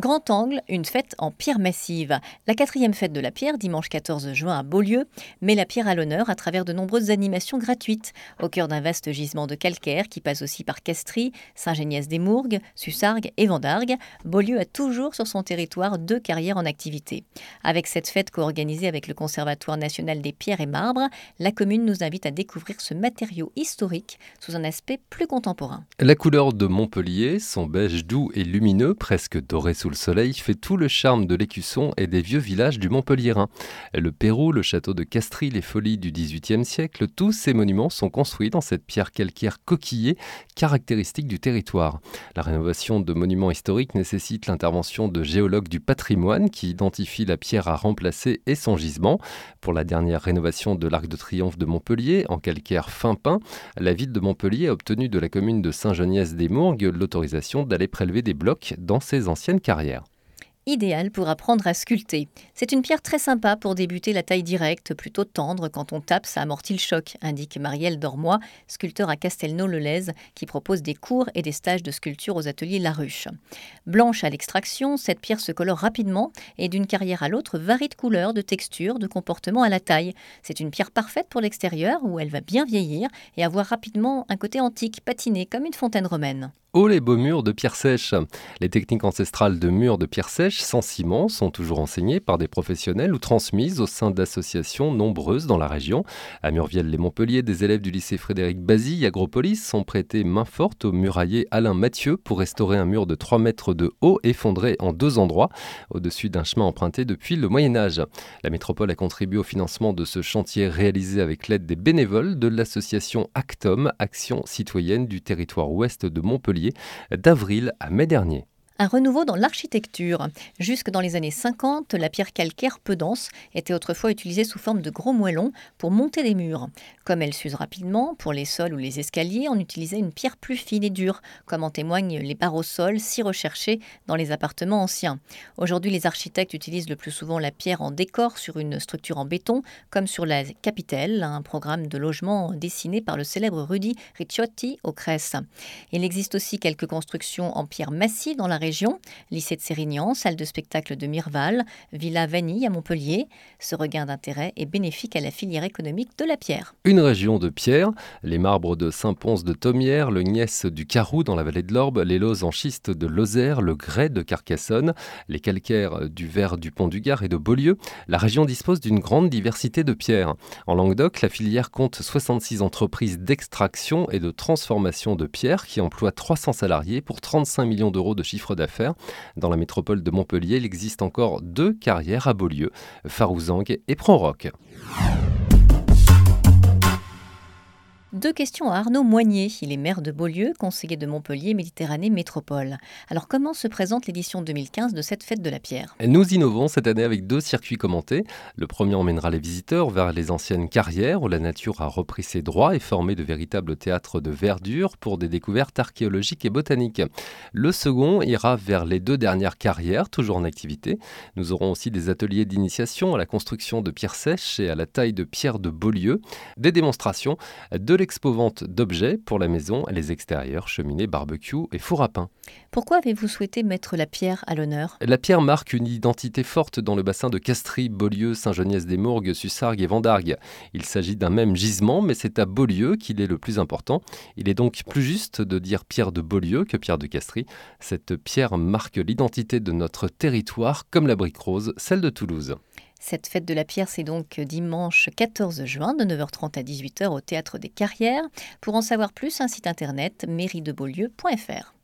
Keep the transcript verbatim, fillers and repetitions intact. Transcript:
Grand Angle, une fête en pierre massive. La quatrième fête de la pierre, dimanche quatorze juin à Beaulieu, met la pierre à l'honneur à travers de nombreuses animations gratuites. Au cœur d'un vaste gisement de calcaire qui passe aussi par Castries, Saint-Géniès-des-Mourgues, Sussargues et Vendargues, Beaulieu a toujours sur son territoire deux carrières en activité. Avec cette fête co-organisée avec le Conservatoire national des pierres et marbres, la commune nous invite à découvrir ce matériau historique sous un aspect plus contemporain. La couleur de Montpellier, son beige doux et lumineux, presque doré sous le soleil, fait tout le charme de l'Écusson et des vieux villages du Montpelliérain. Le Pérou, le château de Castries, les folies du dix-huitième siècle, tous ces monuments sont construits dans cette pierre calcaire coquillée, caractéristique du territoire. La rénovation de monuments historiques nécessite l'intervention de géologues du patrimoine qui identifient la pierre à remplacer et son gisement. Pour la dernière rénovation de l'Arc de Triomphe de Montpellier, en calcaire fin peint, la ville de Montpellier a obtenu de la commune de Saint-Geniès-des-Mourgues l'autorisation d'aller prélever des blocs dans ses anciennes carrières. Idéal pour apprendre à sculpter. C'est une pierre très sympa pour débuter la taille directe, plutôt tendre, quand on tape, ça amortit le choc, indique Marielle Dormoy, sculpteur à Castelnau-le-Lez, qui propose des cours et des stages de sculpture aux ateliers Laruche. Blanche à l'extraction, cette pierre se colore rapidement et d'une carrière à l'autre varie de couleur, de texture, de comportement à la taille. C'est une pierre parfaite pour l'extérieur où elle va bien vieillir et avoir rapidement un côté antique, patiné comme une fontaine romaine. Oh les beaux murs de pierre sèche. Les techniques ancestrales de murs de pierre sèche sans ciment sont toujours enseignées par des professionnels ou transmises au sein d'associations nombreuses dans la région. À Murviel-les-Montpellier, des élèves du lycée Frédéric Bazy, Agropolis, sont prêtés main forte au murailler Alain Mathieu pour restaurer un mur de trois mètres de haut effondré en deux endroits, au-dessus d'un chemin emprunté depuis le Moyen-Âge. La métropole a contribué au financement de ce chantier réalisé avec l'aide des bénévoles de l'association Actom, Action citoyenne du territoire ouest de Montpellier, d'avril à mai dernier. Un renouveau dans l'architecture. Jusque dans les années cinquante, la pierre calcaire peu dense était autrefois utilisée sous forme de gros moellons pour monter des murs. Comme elle s'use rapidement, pour les sols ou les escaliers, on utilisait une pierre plus fine et dure, comme en témoignent les barres au sol si recherchés dans les appartements anciens. Aujourd'hui, les architectes utilisent le plus souvent la pierre en décor sur une structure en béton, comme sur la Capitelle, un programme de logement dessiné par le célèbre Rudy Ricciotti au Crès. Il existe aussi quelques constructions en pierre massive dans la région, lycée de Sérignan, salle de spectacle de Mirval, Villa Vanille à Montpellier. Ce regain d'intérêt est bénéfique à la filière économique de la pierre. Une région de pierre, les marbres de Saint-Pons de Thomières, le gneiss du Carroux dans la vallée de l'Orbe, les lauses en schiste de Lozère, le grès de Carcassonne, les calcaires du Ver du Pont-du-Gard et de Beaulieu. La région dispose d'une grande diversité de pierres. En Languedoc, la filière compte soixante-six entreprises d'extraction et de transformation de pierres qui emploient trois cents salariés pour trente-cinq millions d'euros de chiffre d'affaires. Dans la métropole de Montpellier, il existe encore deux carrières à Beaulieu, Farouzang et Pronroc. Deux questions à Arnaud Moignet. Il est maire de Beaulieu, conseiller de Montpellier Méditerranée Métropole. Alors comment se présente l'édition deux mille quinze de cette fête de la pierre ? Nous innovons cette année avec deux circuits commentés. Le premier emmènera les visiteurs vers les anciennes carrières où la nature a repris ses droits et formé de véritables théâtres de verdure pour des découvertes archéologiques et botaniques. Le second ira vers les deux dernières carrières, toujours en activité. Nous aurons aussi des ateliers d'initiation à la construction de pierres sèches et à la taille de pierre de Beaulieu, des démonstrations de l'expo-vente d'objets pour la maison, les extérieurs, cheminées, barbecue et four à pain. Pourquoi avez-vous souhaité mettre la pierre à l'honneur ? La pierre marque une identité forte dans le bassin de Castries, Beaulieu, Saint-Geniès-des-Mourgues, Sussargues et Vendargues. Il s'agit d'un même gisement, mais c'est à Beaulieu qu'il est le plus important. Il est donc plus juste de dire pierre de Beaulieu que pierre de Castries. Cette pierre marque l'identité de notre territoire, comme la brique rose, celle de Toulouse. Cette fête de la pierre, c'est donc dimanche quatorze juin de neuf heures trente à dix-huit heures au Théâtre des Carrières. Pour en savoir plus, un site internet mairie de beaulieu point f r.